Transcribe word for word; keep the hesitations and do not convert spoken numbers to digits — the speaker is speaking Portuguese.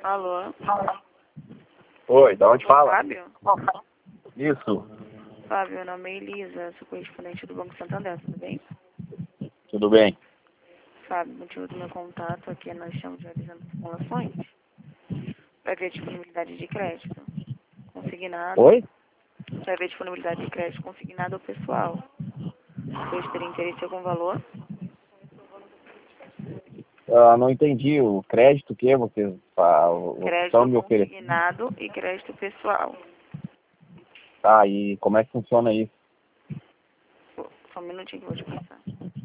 Alô? Oi, da onde fala? Fábio? Isso, Fábio, meu nome é Elisa, sou correspondente do Banco Santander, tudo bem? tudo bem. Fábio, o motivo do meu contato aqui é nós estamos realizando simulações para ver a disponibilidade de crédito consignado, Oi? para ver a disponibilidade de crédito consignado ao pessoal. Vocês terem interesse em algum valor? Ah, não entendi. O crédito que vocês ah, estão Crédito me oferecendo? consignado e crédito pessoal. Tá, e como é que funciona isso? Só um minutinho que eu vou te passar.